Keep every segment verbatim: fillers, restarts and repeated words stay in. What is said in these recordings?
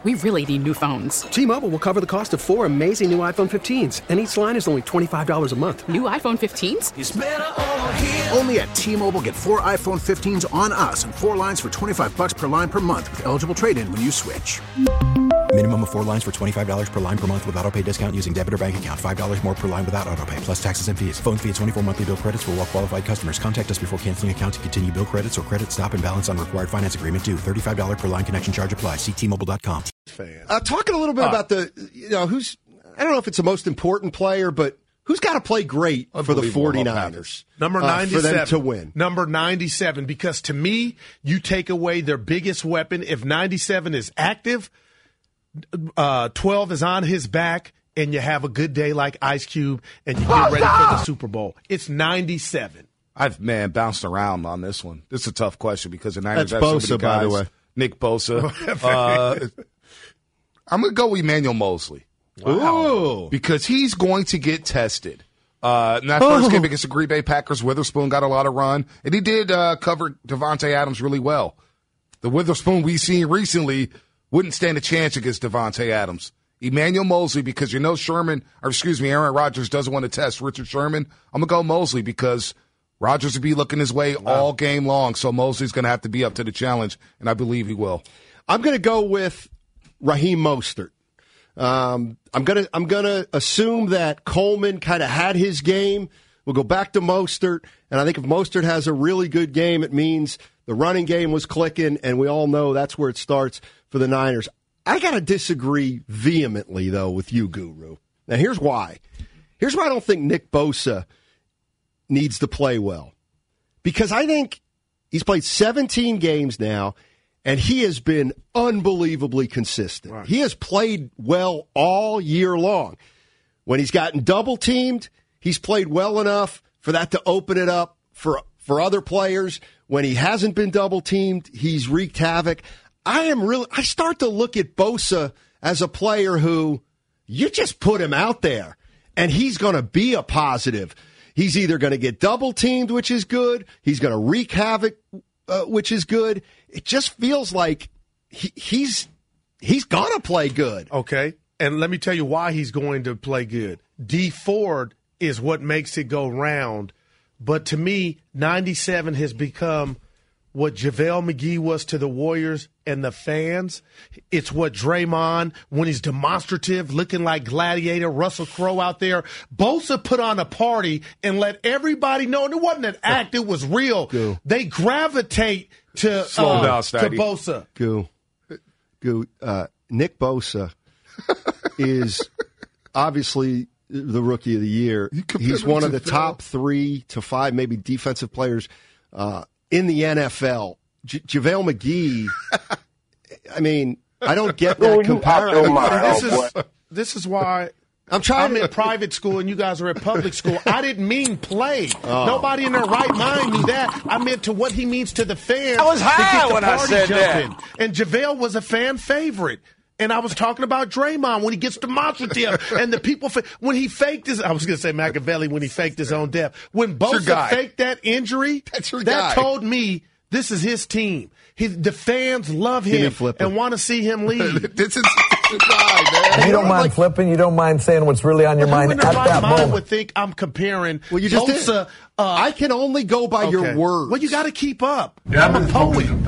we really need new phones. T-Mobile will cover the cost of four amazing new iPhone fifteens, and each line is only twenty-five dollars a month. New iPhone fifteens? It's better over here. Only at T-Mobile, get four iPhone fifteens on us and four lines for twenty-five dollars per line per month with eligible trade-in when you switch. Minimum of four lines for twenty-five dollars per line per month with autopay discount using debit or bank account. five dollars more per line without autopay, plus taxes and fees. Phone fee at twenty-four monthly bill credits for well-qualified customers. Contact us before canceling account to continue bill credits or credit stop and balance on required finance agreement due. thirty-five dollars per line connection charge applies. See T Mobile dot com. Uh, talking a little bit uh, about the, you know, who's, I don't know if it's the most important player, but who's got to play great for the 49ers? Number ninety-seven. Uh, for them to win. Number ninety-seven, because to me, you take away their biggest weapon. If ninety-seven is active, uh, twelve is on his back, and you have a good day like Ice Cube, and you get ready for the Super Bowl. It's ninety-seven. I've, man, bounced around on this one. This is a tough question because the Niners That's have Bosa, so many guys. by the way. Nick Bosa. uh, I'm going to go with Emmanuel Mosley. Wow. Because he's going to get tested. Uh, in that first oh. game against the Green Bay Packers, Witherspoon got a lot of run, and he did uh, cover Devontae Adams really well. The Witherspoon we've seen recently wouldn't stand a chance against Devontae Adams. Emmanuel Mosley, because you know Sherman, or excuse me, Aaron Rodgers doesn't want to test Richard Sherman. I'm going to go Mosley because Rodgers will be looking his way wow. all game long, so Mosley's going to have to be up to the challenge, and I believe he will. I'm going to go with Raheem Mostert. Um, I'm gonna I'm gonna assume that Coleman kind of had his game. We'll go back to Mostert, and I think if Mostert has a really good game, it means the running game was clicking, and we all know that's where it starts for the Niners. I gotta disagree vehemently though with you, Guru. Now here's why. Here's why I don't think Nick Bosa needs to play well, because I think he's played seventeen games now. And he has been unbelievably consistent. Right. He has played well all year long. When he's gotten double-teamed, he's played well enough for that to open it up for, for other players. When he hasn't been double-teamed, he's wreaked havoc. I am really, I start to look at Bosa as a player who you just put him out there, and he's going to be a positive. He's either going to get double-teamed, which is good. He's going to wreak havoc, uh, which is good. It just feels like he, he's he's going to play good. Okay, and let me tell you why he's going to play good. Dee Ford is what makes it go round. But to me, ninety-seven has become what JaVale McGee was to the Warriors and the fans. It's what Draymond, when he's demonstrative, looking like Gladiator, Russell Crowe out there. Bosa put on a party and let everybody know. And it wasn't an act, it was real. Go. They gravitate to, Slow uh, down, to Bosa. Go. Go. Uh, Nick Bosa is obviously the rookie of the year. He's one of the top three to five, maybe defensive players uh, in the N F L. J- JaVale McGee, I mean, I don't get that comparison. This is, this is why I'm trying I'm to, in private school and you guys are at public school. I didn't mean play. Oh. Nobody in their right mind knew that. I meant to what he means to the fans. I was high when I said jumping. that. And JaVale was a fan favorite. And I was talking about Draymond when he gets demonstrative and the people, fa- when he faked his, I was going to say Machiavelli when he faked his own death. When Bosa faked that injury, That's your that guy. told me this is his team. He, the fans love him and want to see him lead. This is your guy, man. You don't mind like, flipping. You don't mind saying what's really on your mind at right that mind moment. Would think I'm comparing. Well, you just Bosa, did. Uh, I can only go by okay. your words. Well, you got to keep up. Yeah, I'm a poet. Damn.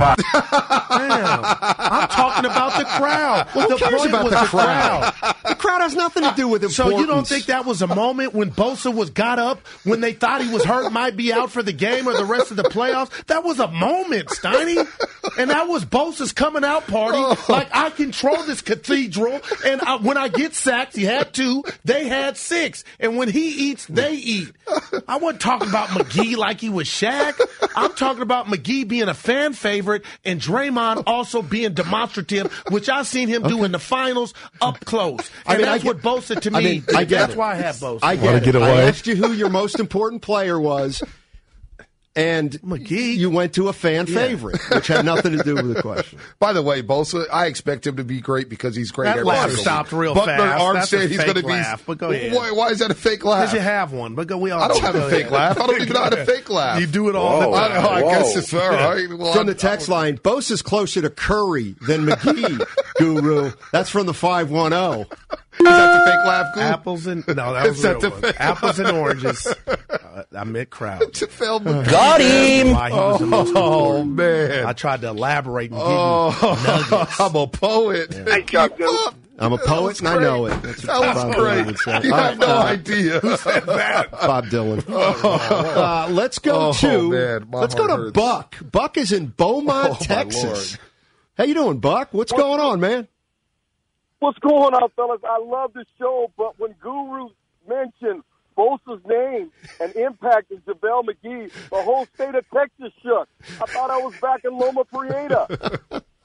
I'm talking about the crowd. Well, who the cares point about was the the crowd? crowd. The crowd has nothing to do with importance. So you don't think that was a moment when Bosa was got up, when they thought he was hurt, might be out for the game or the rest of the playoffs? That was a moment, Steiny. And that was Bosa's coming out party. Oh. Like, I control this cathedral, and I, when I get sacked, he had two, they had six. And when he eats, they eat. I wasn't talking about McGee like he was Shaq. I'm talking about McGee being a fan favorite and Draymond also being demonstrative, which I've seen him do in the finals up close. And I mean, that's I get, what Bosa to me, I mean, I get that's it. why I have Bosa. I get it. I asked you who your most important player was. and McGee. you went to a fan Yeah. favorite, which had nothing to do with the question. By the way, Bosa, I expect him to be great because he's great. That every laugh single stopped week. real Butler fast. Arm That's said a he's fake going to be. laugh, but go ahead. Why, why is that a fake laugh? Because you have one, but go. We all I don't know. have a Go fake ahead. laugh. I don't even know how to fake laugh. You do it all Whoa. the I, time. know, I Whoa. guess it's all right. Well, From I'm- the text line, Bosa's closer to Curry than McGee, Guru. That's from the five one zero. Is that the fake laugh, Goo? Apples and no, that was Is that real the one. fake- Apples and oranges. Uh, I meant crowd. To Phil McGee. Got him. Why he was the most Oh, important. man. I tried to elaborate and give Oh, you nuggets. I'm a poet. Hey, Chuck, dude. I'm a poet and I know it. That's That what was Bob Dylan would great. say. You All have right, no uh, idea. Bob Dylan. Uh, let's go Oh, to man, my let's go heart to hurts. Buck. Buck is in Beaumont, Oh, my Texas. Lord. How you doing, Buck? What's going on, man? What's going on, fellas? I love the show, but when Guru mentioned Bosa's name and impact of JaVale McGee, the whole state of Texas shook. I thought I was back in Loma Prieta.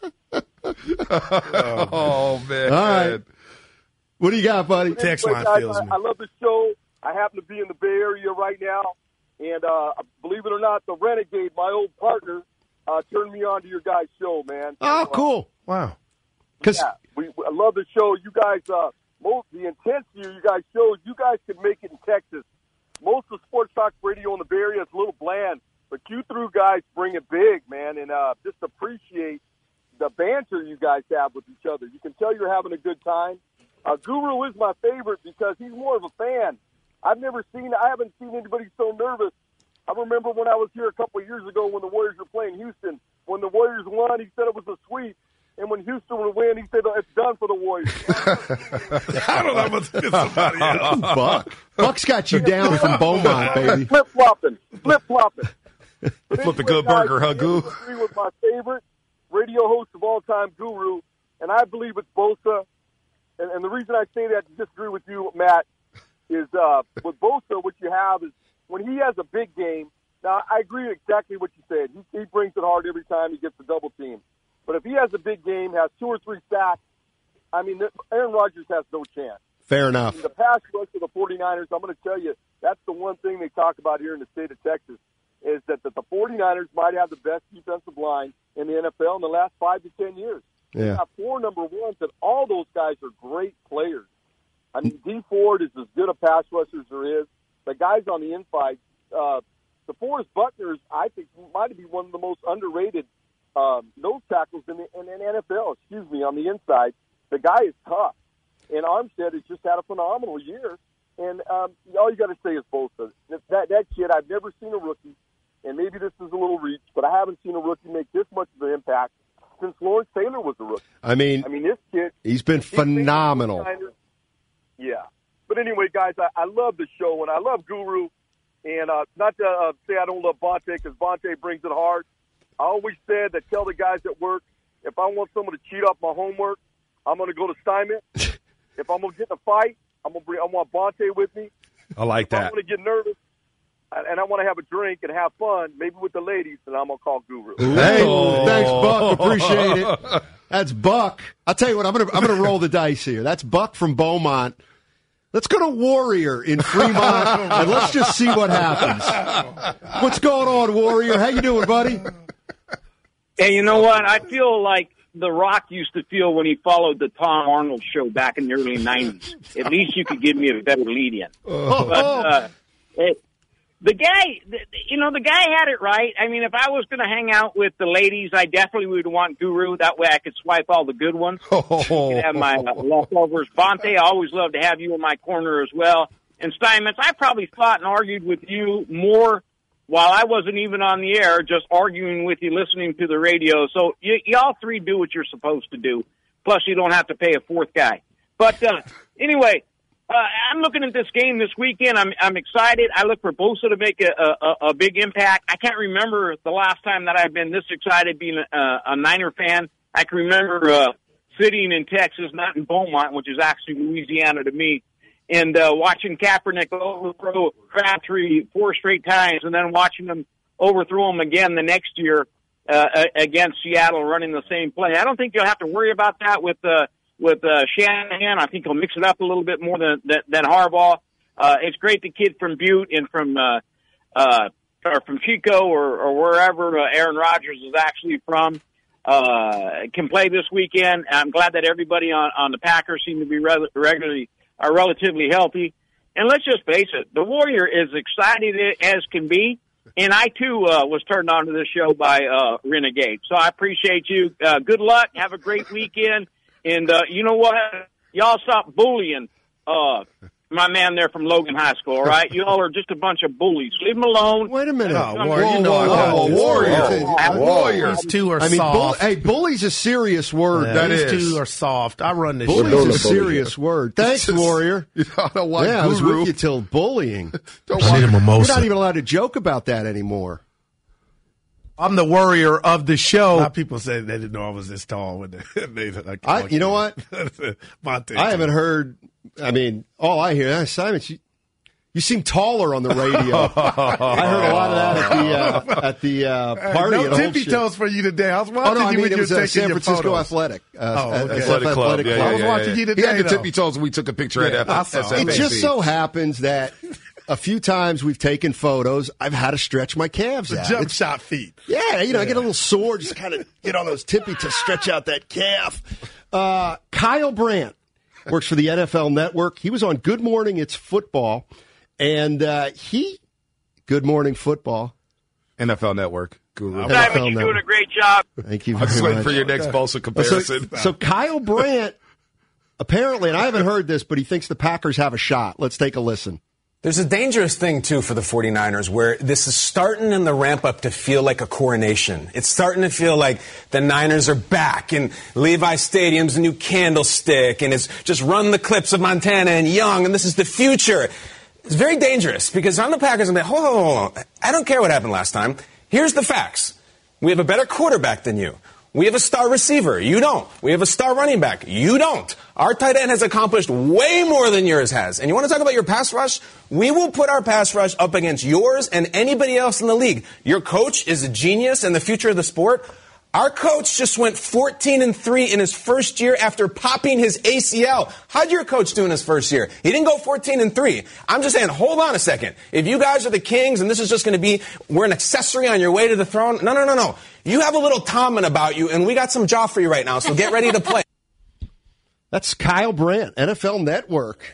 Oh, man. All right. What do you got, buddy? Text Anyway, line guys, feels I, me. I love the show. I happen to be in the Bay Area right now, and uh, believe it or not, the Renegade, my old partner, uh, turned me on to your guys' show, man. Oh, Uh, cool. Wow. Because Yeah, we, I love the show. You guys, uh, most the intensity you guys show, you guys could make it in Texas. Most of the sports talk radio in the Bay Area is a little bland, but you through guys bring it big, man, and uh, just appreciate the banter you guys have with each other. You can tell you're having a good time. Uh, Guru is my favorite because he's more of a fan. I've never seen, I haven't seen anybody so nervous. I remember when I was here a couple of years ago when the Warriors were playing Houston. When the Warriors won, he said it was a sweep. And when Houston would win, he said, it's done for the Warriors. I don't know about somebody else. Buck. Buck's got you down from Beaumont, baby. Flip-flopping. Flip-flopping. Flip the good burger, huh, Goo? Agree with my favorite radio host of all time, Guru, and I believe it's Bosa. And, and the reason I say that to disagree with you, Matt, is uh, with Bosa, what you have is when he has a big game. Now, I agree with exactly what you said. He, he brings it hard every time he gets a double team. But if he has a big game, has two or three sacks, I mean, Aaron Rodgers has no chance. Fair enough. The pass rush of the 49ers, I'm going to tell you, that's the one thing they talk about here in the state of Texas, is that the, the 49ers might have the best defensive line in the N F L in the last five to ten years. Yeah. They have four number ones, and all those guys are great players. I mean, D Ford is as good a pass rusher as there is. The guys on the inside, uh, DeForest Buckner, I think, might be one of the most underrated um, nose tackles in the, in the N F L. Excuse me, on the inside, the guy is tough. And Armstead has just had a phenomenal year. And um, all you got to say is Bosa. That that kid, I've never seen a rookie, and maybe this is a little reach, but I haven't seen a rookie make this much of an impact since Lawrence Taylor was a rookie. I mean, I mean, this kid, he's been phenomenal. Yeah. But anyway, guys, I, I love the show, and I love Guru. And uh, not to uh, say I don't love Bonte, because Bonte brings it hard. I always said that tell the guys at work, if I want someone to cheat off my homework, I'm going to go to Steinmetz. If I'm going to get in a fight, I'm going to bring. I want Bonte with me. I like If I that. want to get nervous and I want to have a drink and have fun, maybe with the ladies, then I'm going to call Guru. Hey, thanks, Buck. Appreciate it. That's Buck. I'll tell you what. I'm gonna I'm gonna roll the dice here. That's Buck from Beaumont. Let's go to Warrior in Fremont, and let's just see what happens. What's going on, Warrior? How you doing, buddy? Hey, you know what? I feel like The Rock used to feel when he followed the Tom Arnold show back in the early nineties. At least you could give me a better lead-in. Oh. But uh, it, the guy, the, you know, the guy had it right. I mean, if I was going to hang out with the ladies, I definitely would want Guru. That way I could swipe all the good ones. Oh. Could have my uh, leftovers. Bonte, I always love to have you in my corner as well. And Steinmetz, I probably fought and argued with you more while I wasn't even on the air, just arguing with you, listening to the radio. So you, y'all three do what you're supposed to do. Plus, you don't have to pay a fourth guy. But uh, anyway, uh, I'm looking at this game this weekend. I'm I'm excited. I look for Bosa to make a, a, a big impact. I can't remember the last time that I've been this excited being a, a Niner fan. I can remember uh, sitting in Texas, not in Beaumont, which is actually Louisiana to me, and uh, watching Kaepernick overthrow Crabtree four straight times, and then watching him overthrow him again the next year uh, against Seattle, running the same play. I don't think you'll have to worry about that with uh, with uh, Shanahan. I think he'll mix it up a little bit more than than, than Harbaugh. Uh, it's great the kid from Butte and from uh, uh, or from Chico or, or wherever uh, Aaron Rodgers is actually from, uh, can play this weekend. I'm glad that everybody on, on the Packers seem to be re- regularly are relatively healthy. And let's just face it, the Warrior is excited as can be. And I, too, uh, was turned on to this show by uh, Renegade. So I appreciate you. Uh, good luck. Have a great weekend. And uh, you know what? Y'all stop bullying uh, my man there from Logan High School, all right? You all are just a bunch of bullies. Leave him alone. Wait a minute. Oh, Warrior, you know whoa, I whoa, got Warrior. this. Warrior. These two are I mean, bull, soft. hey, bully's a serious word. Yeah, that these is. two are soft. I run this Bully's show. a serious word. Thanks, Just- Warrior. You know, I don't want Yeah, I was guru. with you till bullying. Don't I need a want, We're mimosa. not even allowed to joke about that anymore. I'm the Warrior of the show. A lot of people said they didn't know I was this tall. When they, they, like, I, you know what? Monte. I haven't heard. I mean, all I hear, ah, Simon, you, you seem taller on the radio. I heard a lot of that at the uh, at the uh, party. no at tippy Holship. toes for you today. I was watching Oh no, I you mean when it you was were uh, taking San your Francisco photos. Athletic. Uh, Oh, okay. Athletic, Athletic Club. Yeah, yeah, I was yeah, watching yeah. you today, He had the though. tippy toes and we took a picture Yeah, at I F- saw S it. F It A C. just so happens that a few times we've taken photos, I've had to stretch my calves The out. jump It's- shot feet. Yeah, you know, I get a little sore, just kind of get on those tippy to stretch out that calf. Uh, Kyle Brandt works for the N F L Network. He was on Good Morning It's Football, and uh, he, Good Morning Football. N F L Network. Guru. N F L Simon, you're Network. doing a great job. Thank you I'm very just waiting much. for your next Bosa So, comparison. so Kyle Brandt, apparently, and I haven't heard this, but he thinks the Packers have a shot. Let's take a listen. There's a dangerous thing, too, for the 49ers where this is starting in the ramp up to feel like a coronation. It's starting to feel like the Niners are back and Levi Stadium's a new candlestick and it's just run the clips of Montana and Young and this is the future. It's very dangerous because on the Packers, I'm like, hold on, hold on. I don't care what happened last time. Here's the facts. We have a better quarterback than you. We have a star receiver. You don't. We have a star running back. You don't. Our tight end has accomplished way more than yours has. And you want to talk about your pass rush? We will put our pass rush up against yours and anybody else in the league. Your coach is a genius and the future of the sport. Our coach just went fourteen and three in his first year after popping his A C L. How'd your coach do in his first year? He didn't go fourteen and three. I'm just saying, hold on a second. If you guys are the Kings and this is just going to be, we're an accessory on your way to the throne. No, no, no, no. You have a little Tomlin about you, and we got some jaw for you right now, so get ready to play. That's Kyle Brandt, N F L Network.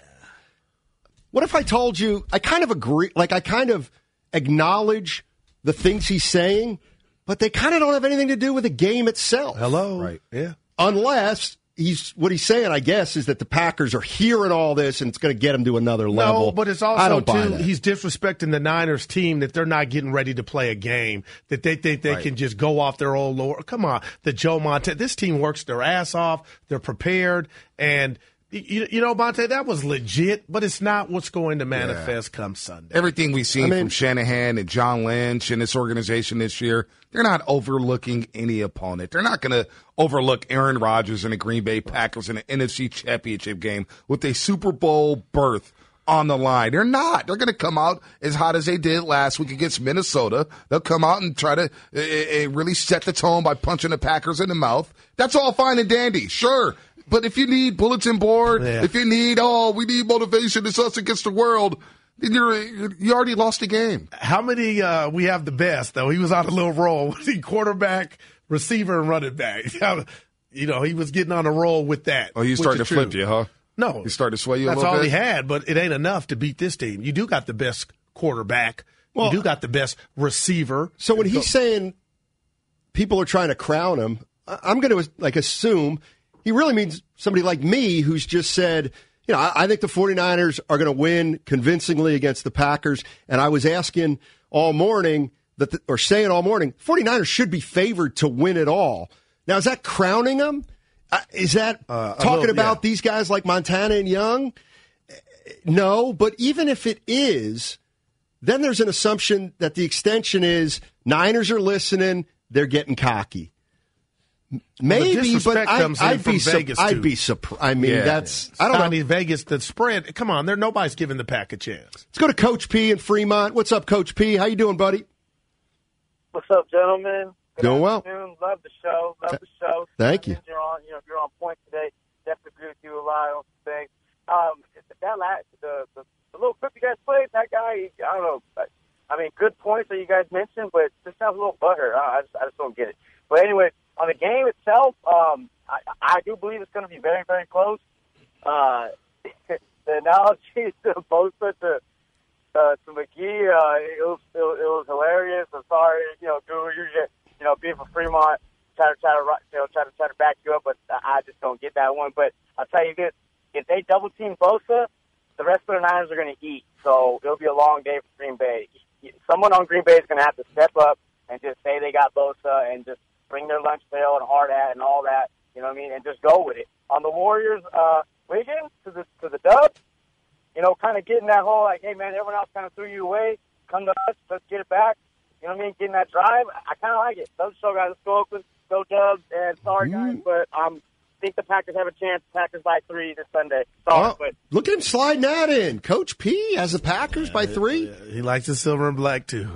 What if I told you, I kind of agree, like I kind of acknowledge the things he's saying, but they kind of don't have anything to do with the game itself. Hello. Right. Yeah. Unless he's what he's saying, I guess, is that the Packers are hearing all this and it's going to get them to another level. No, but it's I also, don't buy too, that. he's disrespecting the Niners team that they're not getting ready to play a game, that they think they Right. can just go off their old lore. Come on. The Joe Montana. This team works their ass off. They're prepared. And, you, you know, Monte, that was legit, but it's not what's going to manifest come Sunday. Everything we've seen I mean- from Shanahan and John Lynch and this organization this year, they're not overlooking any opponent. They're not going to overlook Aaron Rodgers and the Green Bay Packers in an N F C Championship game with a Super Bowl berth on the line. They're not. They're going to come out as hot as they did last week against Minnesota. They'll come out and try to uh, uh, really set the tone by punching the Packers in the mouth. That's all fine and dandy, sure. But if you need bulletin board, Yeah. if you need, oh, we need motivation, it's us against the world, then you're, you already lost the game. How many uh, we have the best, though? He was on a little roll. Was he quarterback, receiver, and running back? You know, he was getting on a roll with that. Oh, he's which starting to is true. flip you, huh? No. He's starting to sway you a That's little all bit? he had, but it ain't enough to beat this team. You do got the best quarterback. Well, you do got the best receiver. So when he's saying people are trying to crown him, I- I'm going to like assume he really means somebody like me who's just said, you know, I, I think the 49ers are going to win convincingly against the Packers. And I was asking all morning, that the, or saying all morning, 49ers should be favored to win it all. Now, is that crowning them? Uh, is that Uh, a talking little- about yeah. these guys like Montana and Young? No, but even if it is, then there's an assumption that the extension is Niners are listening, they're getting cocky. Maybe, but disrespect I, comes in I'd, from be su- Vegas, I'd too. be surprised. I mean, Yeah. that's I don't I know. mean, Vegas, the spread. Come on, there nobody's giving the Pack a chance. Let's go to Coach P in Fremont. What's up, Coach P? How you doing, buddy? What's up, gentlemen? Good Doing well. afternoon. Love the show. Love the show. Thank you. I think You're on. You know, you're on point today. Definitely agree with you a lot on some things. Um, that last, the, the the little clip you guys played, that guy. He, I don't know. I, I mean, good point. points that you guys mentioned, but this sounds a little butthurt. I, I, just, I just don't get it. But anyway, on the game itself, um, I, I do believe it's going to be very, very close. Uh, the analogy to Bosa to uh, to McGee, uh, it, was, it, was, it was hilarious. I'm sorry, you know, Guru, you get, you know, being from Fremont, try to try to you know try to try to back you up, but I just don't get that one. But I'll tell you this: if they double team Bosa, the rest of the Niners are going to eat. So it'll be a long day for Green Bay. Someone on Green Bay is going to have to step up and just say they got Bosa and just bring their lunch pail and hard hat and all that. You know what I mean? And just go with it. On the Warriors, uh, Wiggins to the to the dub. You know, kind of getting that whole like, hey man, everyone else kind of threw you away. Come to us, let's get it back. You know what I mean? Getting that drive, I kind of like it. Those show guys, let's go Oakland, go Dubs, and sorry guys, but um, I think the Packers have a chance. Packers by three this Sunday. Sorry, Oh, but look at him sliding that in. Coach P has the Packers by three. He likes the silver and black, too.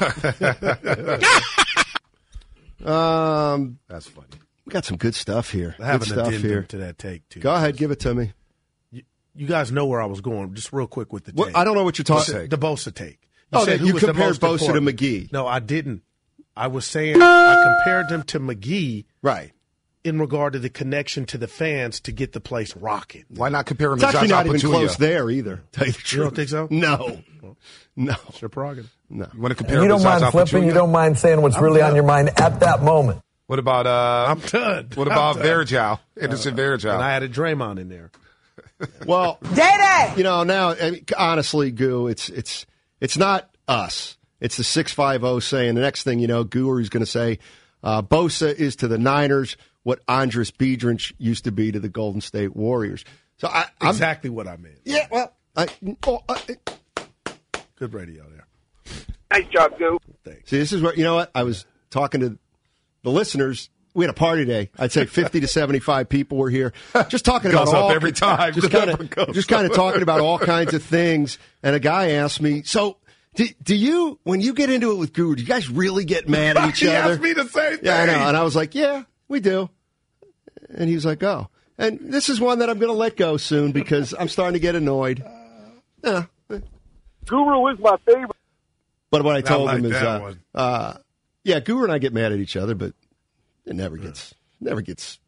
um, That's funny. We got some good stuff here. I have good an stuff addendum here. to that take, too. Go ahead, give it to me. You, you guys know where I was going. Just real quick with the What- take. I don't know what you're talking The, the Bosa take. Oh, said that who you was the compared most Bosa to important. McGee. No, I didn't. I was saying I compared them to McGee. Right. In regard to the connection to the fans to get the place rocking. Why not compare him It's to actually Josh not even Pachulia? close there either. Tell you the You truth. don't think so? No. No. It's your prerogative. No. You want to compare You him don't to mind Zaza flipping. Pachulia? You don't mind saying what's I'm really done. on your mind at that moment. What about uh? I'm done. What I'm about done. Verjao? Anderson And I Verjao. added Draymond in there. Well, Day-Day! you know, now, I mean, honestly, Goo, it's it's it's not us. It's the six five zero saying the next thing you know, Guru's going to say, uh, Bosa is to the Niners what Andres Biedrins used to be to the Golden State Warriors. So I, I'm, Exactly what I meant. yeah, well, I, oh, I, Good radio there. Nice job, Goo. see, this is what you know. What I was talking to the listeners. We had a party day. I'd say fifty to seventy-five people were here, just talking about Goes up all every time. Just The kind number of, goes just kind of up. talking about all kinds of things. And a guy asked me, "So, do, do you, when you get into it with Guru, do you guys really get mad at each He other?" asked me the same thing. Yeah, I know. And I was like, "Yeah, we do." And he was like, "Oh." And this is one that I'm going to let go soon because I'm starting to get annoyed. Yeah. Guru is my favorite. But what I told like him is, that uh, one. uh, yeah, Guru and I get mad at each other, but it never gets, never gets.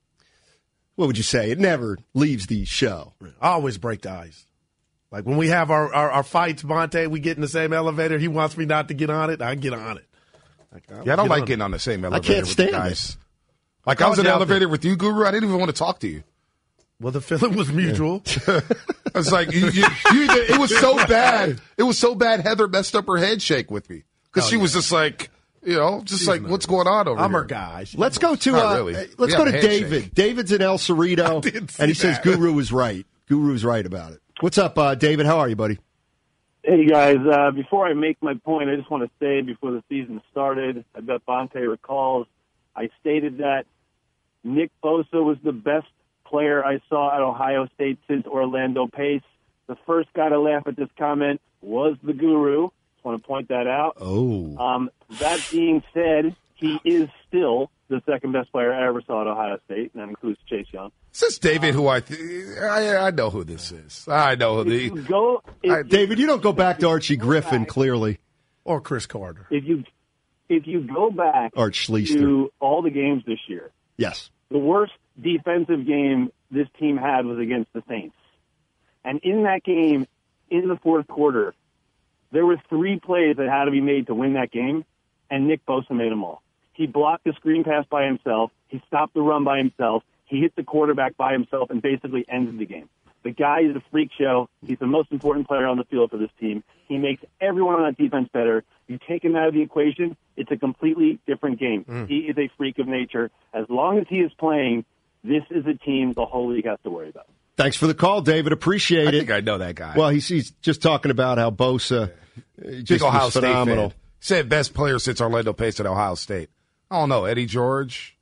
What would you say? It never leaves the show. I always break the ice. Like when we have our, our, our fights, Monte, we get in the same elevator. He wants me not to get on it. I get on it. Like, Yeah, I don't get like on getting it. on the same I elevator can't with stand the guys. it. Like I was in Called the you out elevator there. with you, Guru. I didn't even want to talk to you. Well, the feeling was mutual. I was like, you, you, you, it was so bad. It was so bad. Heather messed up her head shake with me because Oh, she yeah. was just like, you know, just She's like, not- what's going on over I'm here? her guy. She Let's knows. go to Not uh, really. let's We go have to a handshake. David. David's in El Cerrito, didn't see and he says that. Guru was right. Guru's right about it. What's up, uh, David? How are you, buddy? Hey, guys. Uh, before I make my point, I just want to say before the season started, I bet Bonte recalls, I stated that Nick Bosa was the best player I saw at Ohio State since Orlando Pace. The first guy to laugh at this comment was the Guru. Just want to point that out. Oh. Um, that being said, he is still the second best player I ever saw at Ohio State, and that includes Chase Young. This is David, who I, th- I I know who this is. I know who If you the. go, if I- you David, you don't go back to Archie Griffin, clearly. Or Chris Carter. if you if you go back Arch Schleister. to all the games this year, Yes. the worst defensive game this team had was against the Saints. And in that game, in the fourth quarter, there were three plays that had to be made to win that game, and Nick Bosa made them all. He blocked the screen pass by himself. He stopped the run by himself. He hit the quarterback by himself and basically ended the game. The guy is a freak show. He's the most important player on the field for this team. He makes everyone on that defense better. You take him out of the equation, it's a completely different game. Mm. He is a freak of nature. As long as he is playing, this is a team the whole league has to worry about. Thanks for the call, David. Appreciate I it. think I know that guy. Well, he's, he's just talking about how Bosa uh, Big just Ohio was State phenomenal. fan. Said best player since Orlando Pace at Ohio State. I don't know. Eddie George,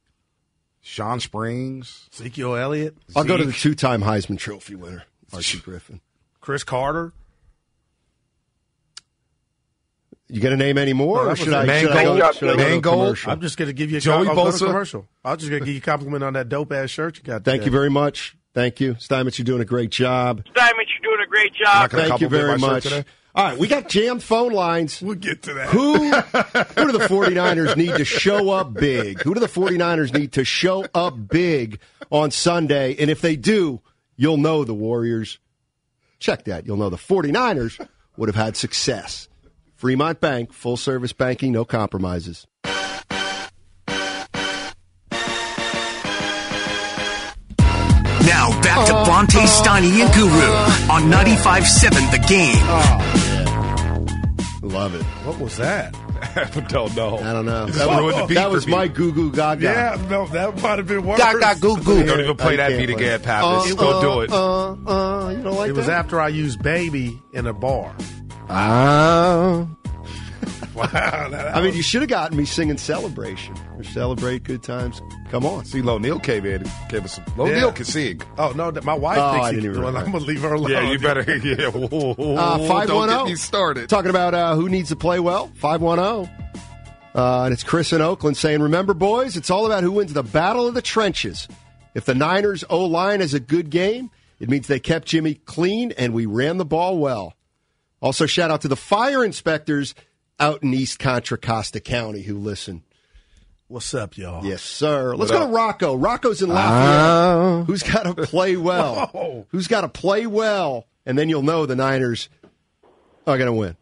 Sean Springs, Ezekiel Elliott. I'll go to Zeke. the two-time Heisman Trophy winner, Archie Griffin. Chris Carter. You going to name any more, No, or that should was I, it. should I go, Mangold. should I go to a Mangold. commercial? I'm just going to give you a Joey I'll go to Bosa. commercial. I'm just going to give you a compliment on that dope-ass shirt you got Thank today. you very much. Thank you. Steinmetz, you're doing a great job. Steinmetz, you're doing a great Not job. gonna Thank you compliment very my shirt much. today? All right, we got jammed phone lines. We'll get to that. Who, who do the 49ers need to show up big? Who do the 49ers need to show up big on Sunday? And if they do, you'll know the Warriors. Check that. You'll know the 49ers would have had success. Fremont Bank, full-service banking, no compromises. Now, back to Bonte, Steiny, and Guru on ninety-five seven The Game. Oh, yeah. Love it. What was that? I don't know. I don't know. That, That, was, was, that was my goo goo gaga. Yeah, no, that might have been worse. Gaga goo goo. Don't even play I that can't beat play again, it. Pappas. Uh, Don't uh, do it. Uh, uh, you don't like It that? was after I used baby in a bar. Ah. Wow. That, I mean, you should have gotten me singing Celebration or Celebrate Good Times. Come on. See, Lo Neal came in and gave us some. Lo Yeah. Neal can sing. Oh, no, that- my wife Oh, thinks I he didn't even well, remember. I'm going to leave her alone. Yeah, you better. Yeah. Whoa, Uh, five don't one get zero. me started. Talking about uh, who needs to play well. five one zero. Uh, and it's Chris in Oakland saying, remember, boys, it's all about who wins the battle of the trenches. If the Niners' O-line has a good game, it means they kept Jimmy clean and we ran the ball well. Also, shout out to the fire inspectors out in East Contra Costa County who listen. What's up, y'all? Yes, sir. Let's What go up? to Rocco. Rocco's in Lafayette. Uh, Who's got to play well? Whoa. Who's got to play well? And then you'll know the Niners are going to win.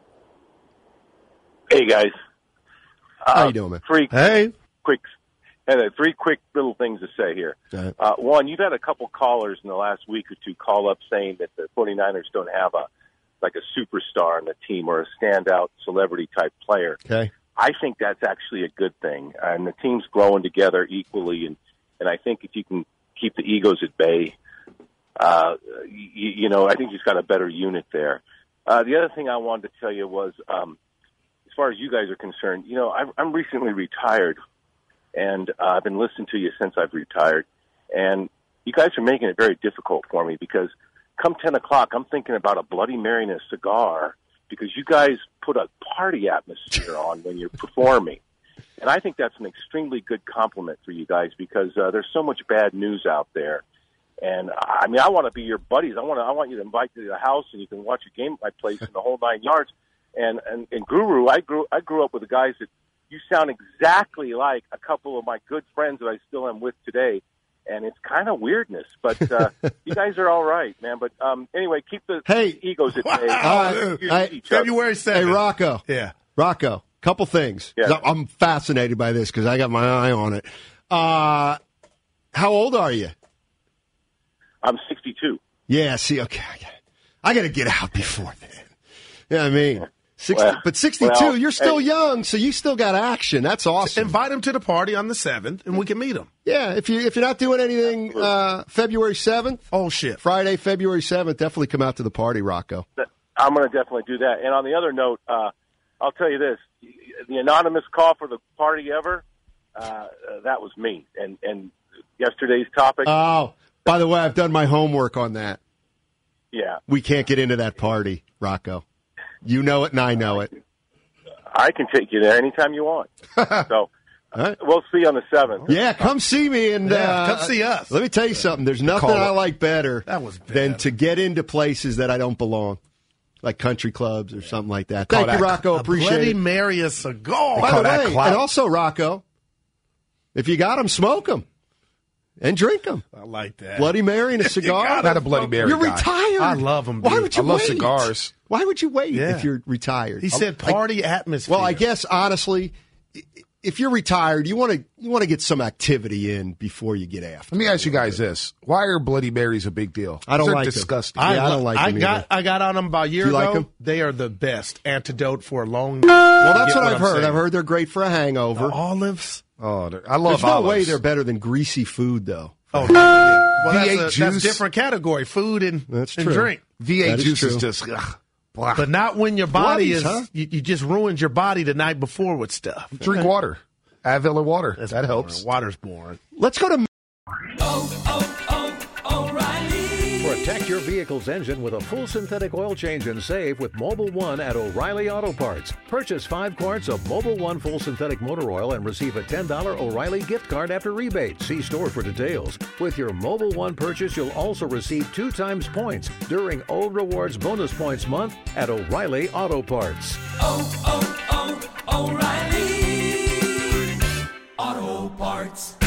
Hey, guys. How Uh, you doing, man? Three Hey. quick, and uh, three quick little things to say here. Right. Uh, one, you've had a couple callers in the last week or two call up saying that the 49ers don't have a like a superstar on the team or a standout celebrity type player. Okay. I think that's actually a good thing, and the team's growing together equally. And, and I think if you can keep the egos at bay, uh, you, you know, I think you've got a better unit there. Uh, the other thing I wanted to tell you was, um, as far as you guys are concerned, you know, I'm, I'm recently retired, and uh, I've been listening to you since I've retired, and you guys are making it very difficult for me because come ten o'clock, I'm thinking about a Bloody Mary and a cigar because you guys put a party atmosphere on when you're performing. And I think that's an extremely good compliment for you guys because uh, there's so much bad news out there. And I mean, I want to be your buddies. I want to, I want you to invite me to the house and you can watch a game at my place in the whole nine yards. And, and, and Guru, I grew, I grew up with the guys that you sound exactly like a couple of my good friends that I still am with today. And it's kind of weirdness, but uh, you guys are all right, man. But um, anyway, keep the Hey. egos at bay. Uh, I- February seventh. Hey, Rocco. Yeah. Rocco, couple things. Yeah. I'm fascinated by this because I got my eye on it. Uh, how old are you? I'm sixty-two. Yeah, see, okay. I got to get out before then. You know what I mean? sixty, Well, but sixty-two, well, you're still hey. young, so you still got action. That's awesome. Invite him to the party on the seventh, and we can meet him. Yeah, if, you, if you're not doing anything uh, February seventh, Oh, shit. Friday, February seventh, definitely come out to the party, Rocco. I'm going to definitely do that. And on the other note, uh, I'll tell you this: the anonymous call for the party ever, uh, that was me. And and yesterday's topic, Oh, by the way, I've done my homework on that. yeah, We can't get into that party, Rocco. You know it, and I know it. I can take you there anytime you want. So All right. we'll see you on the seventh. Yeah, come see me and Yeah, uh, come see us. Let me tell you something. There's nothing Call I it. like better That was than bad. to get into places that I don't belong, like country clubs or something like that. Call Thank you, that Rocco. A Appreciate Bloody it. Mary, a cigar. By call the that way, clout. and also Rocco, if you got them, smoke them and drink them. I like that. Bloody Mary and a cigar. I'm not a Bloody Mary You're guy. retired. I love 'em, Why dude. would you I love wait? cigars. Why would you wait Yeah. if you're retired? He said party atmosphere. Well, I guess honestly, i- if you're retired, you want to you want to get some activity in before you get after. Let me ask you guys this: why are Bloody Marys a big deal? I don't They're like them. disgusting. I- Yeah, don't like I them got either. I got on them about a year Do you ago. like 'em? They are the best antidote for a long. Well, that's Get what, what I've I'm heard. saying. I've heard they're great for a hangover. The olives. Oh, they're- I love There's no olives. way they're better than greasy food, though. Oh, yeah. Well, that's V eight a, that's juice. different category: food and, That's and true. drink. V eight That is juice is true. just. Ugh, blah. But not when your body Bloodies, is. huh? You, you just ruined your body the night before with stuff. Drink water. Advil or water. That's that boring. helps. Water's boring. Let's go to. Oh, oh, oh, O'Reilly. For a Protect your vehicle's engine with a full synthetic oil change and save with Mobil one at O'Reilly Auto Parts. Purchase five quarts of Mobil one full synthetic motor oil and receive a ten dollars O'Reilly gift card after rebate. See store for details. With your Mobil one purchase, you'll also receive two times points during O Rewards Bonus Points Month at O'Reilly Auto Parts. Oh, oh, oh, O'Reilly Auto Parts.